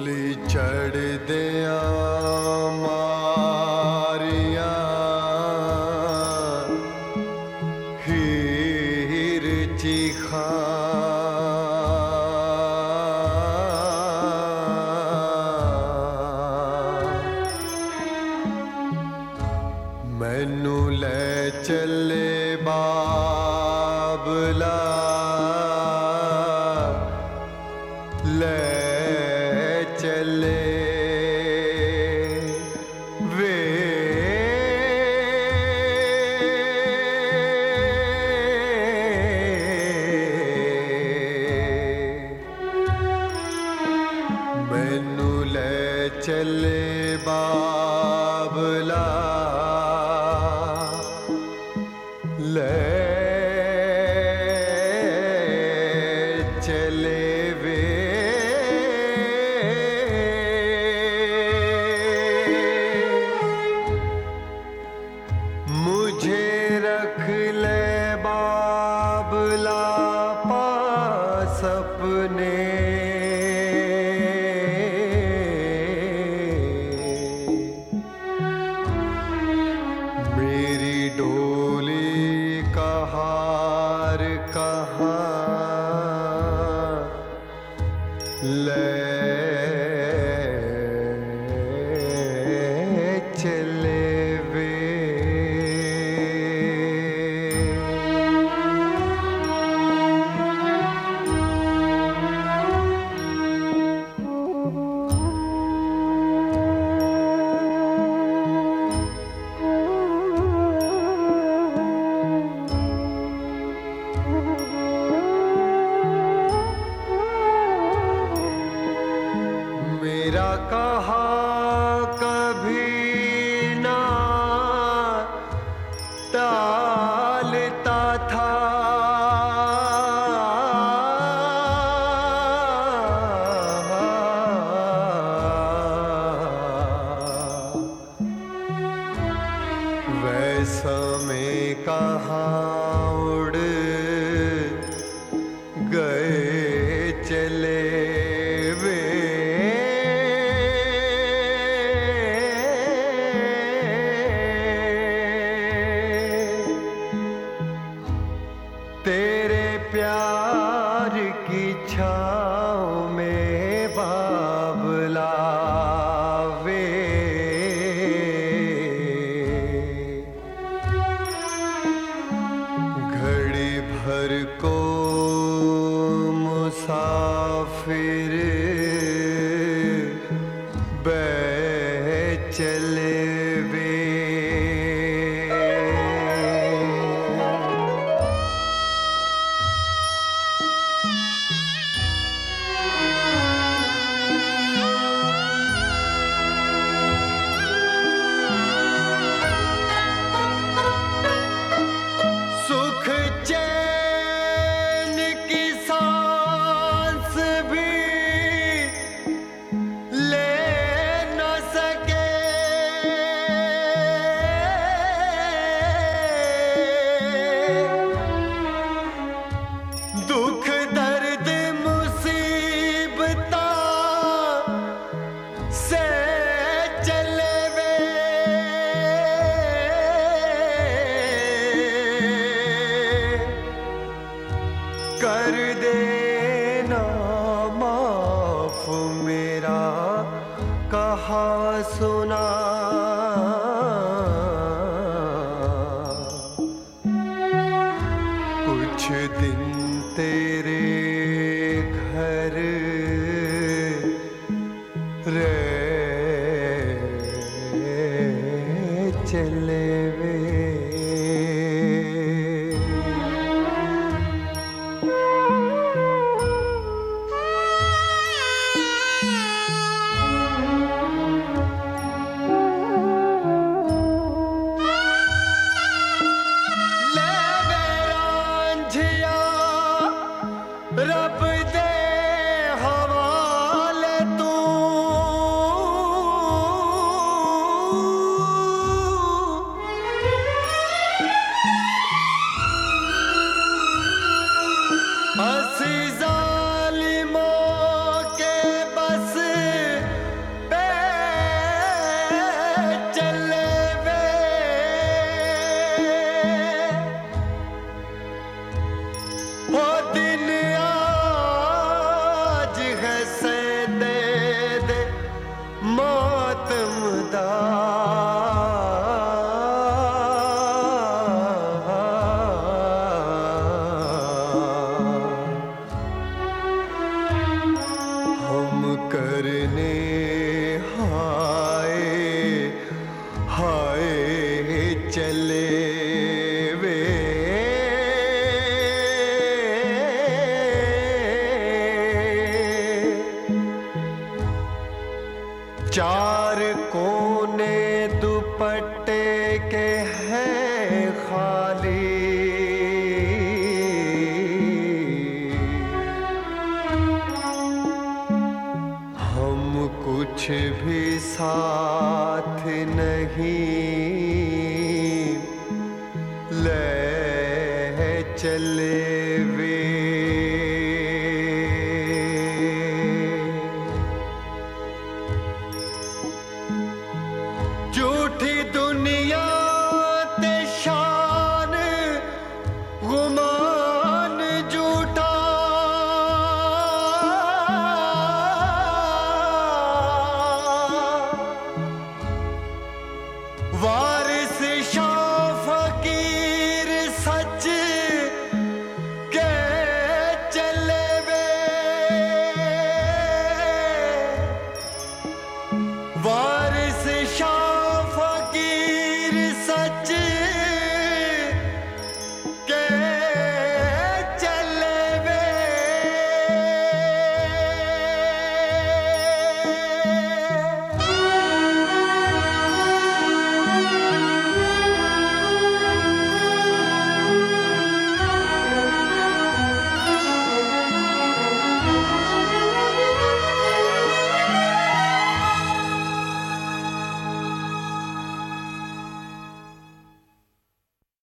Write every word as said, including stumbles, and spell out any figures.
डोली चढ़ दिया मारिया हीर चीखा मैनू ले चले बाबला ले चले वे मैनू ले चले बाबला ले चले वे मुझे रख ले बाबला पास अपने मेरी डोली का हार कहाँ ले चले वे मेरा कहा कभी ना टालता था वैसा में कहाँ उड़ गए चले वे तेरे प्यार की छाँव में बाबला वे घड़ी भर को मुसाफिर बैठ चले वे दुख दर्द मुसीबता से चले वे कर देना माफ मेरा कहा सुना कुछ दिन तेरे घर रह चले वे रब दे हवाले तू हाय हाय चले वे। चार कोने दुपट्टे के हैं खाली, हम कुछ भी साथ नहीं ले चले